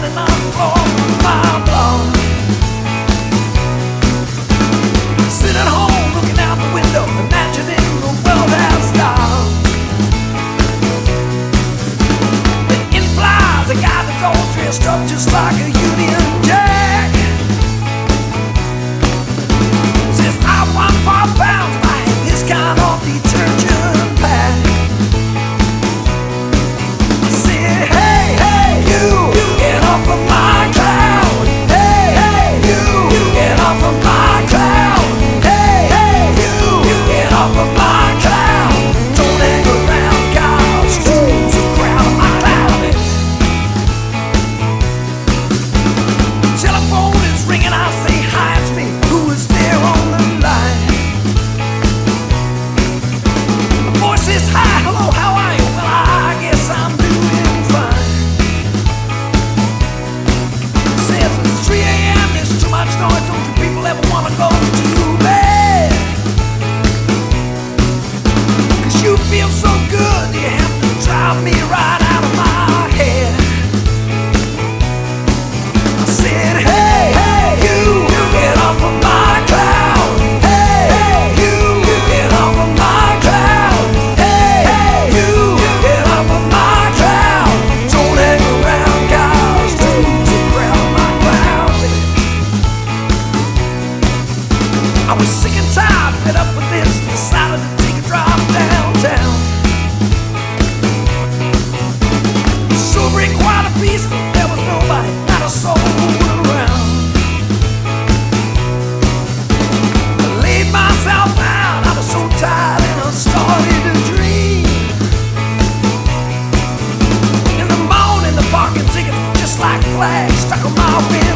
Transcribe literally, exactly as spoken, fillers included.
running on the floor of my block. Sitting at home looking out the window, imagining the world has stopped. The in flies a guy that's all dressed up just like a Union Jack. Says I want five pounds if I had this kind of detergent pack. I said, hey, hey, you, get off of my cloud. Hey, hey, you, get off of my cloud. Hey, hey, you, get off of my cloud. Don't hang around, guys, fools a crowd of my cloud. Telephone is ringing, I say hi, it's me. Who is there on the line? The voice says hi, hello, how are you? Well, I guess I'm doing fine. Says it's three a m, there's too much noise. Don't you people ever want to go to bed? Cause you feel so good, you have to drive me right out of my head. I said, hey, hey, you, get off of my cloud. Hey, hey, you, get off of my cloud. Hey, hey, you, get off of my cloud. Don't hang around, guys, fools a crowd of my cloud. I was sick and tired, fed up with this, decided to take a drive downtown. Sobering, quiet and peaceful, there was nobody, not a soul around. I laid myself down, I was so tired and I started to dream. In the morning, the parking tickets were just like flags stuck on my window.